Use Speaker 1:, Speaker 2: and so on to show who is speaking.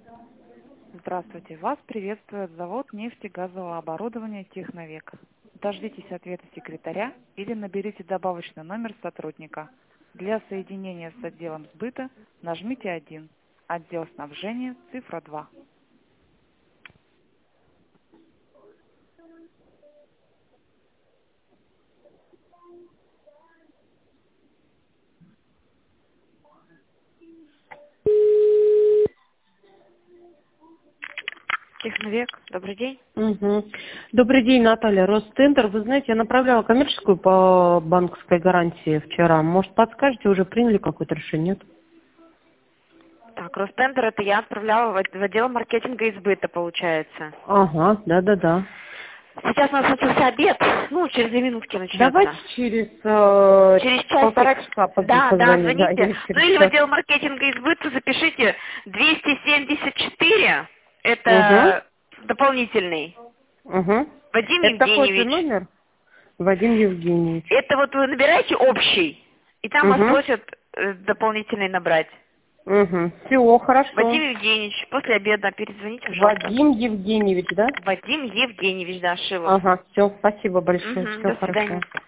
Speaker 1: Здравствуйте. Вас приветствует завод нефтегазового оборудования «Техновек». Дождитесь ответа секретаря или наберите добавочный номер сотрудника. Для соединения с отделом сбыта нажмите 1. Отдел снабжения цифра 2. Техновек, добрый день.
Speaker 2: Мгм. Добрый день, Наталья, Ростендер. Вы знаете, я направляла коммерческую по банковской гарантии вчера. Может, подскажете, уже приняли какое-то решение? Нет?
Speaker 1: Так, Ростендер, это я отправляла в отдел маркетинга и сбыта, получается.
Speaker 2: Ага, да-да-да.
Speaker 1: Сейчас у нас начался обед, через 2 минутки
Speaker 2: Давайте
Speaker 1: начнется.
Speaker 2: через
Speaker 1: Через часик.
Speaker 2: полтора часа
Speaker 1: Да,
Speaker 2: позвоню. Да,
Speaker 1: звоните.
Speaker 2: я
Speaker 1: Ну
Speaker 2: через
Speaker 1: или в
Speaker 2: час.
Speaker 1: отдел маркетинга и сбыта запишите 274,
Speaker 2: Угу,
Speaker 1: это дополнительный.
Speaker 2: угу.
Speaker 1: Вадим
Speaker 2: Это такой же
Speaker 1: Евгеньевич.
Speaker 2: номер? Вадим Евгеньевич.
Speaker 1: Это вот вы набираете общий, и там вас
Speaker 2: Угу,
Speaker 1: просят дополнительный набрать.
Speaker 2: угу. Все, хорошо.
Speaker 1: Вадим Евгеньевич, после обеда перезвоните, пожалуйста.
Speaker 2: Вадим Евгеньевич, да?
Speaker 1: Вадим Евгеньевич, да, Шилов.
Speaker 2: Ага, все, спасибо большое.
Speaker 1: Мгм,
Speaker 2: Все
Speaker 1: до свидания.
Speaker 2: хорошо.